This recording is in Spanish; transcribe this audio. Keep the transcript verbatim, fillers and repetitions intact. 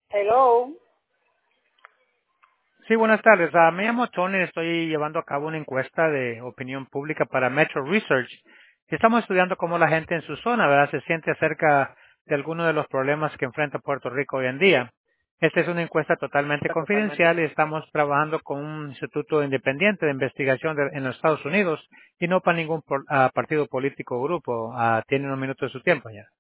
Hello. Sí, buenas tardes. Ah, me llamo Tony, estoy llevando a cabo una encuesta de opinión pública para Metro Research. Y estamos estudiando cómo la gente en su zona, ¿verdad?, se siente acerca de algunos de los problemas que enfrenta Puerto Rico hoy en día. Esta es una encuesta totalmente Totalmente. confidencial y estamos trabajando con un instituto independiente de investigación de- en los Estados Unidos y no para ningún por- ah, partido político o grupo. Ah, tiene unos minutos de su tiempo ya.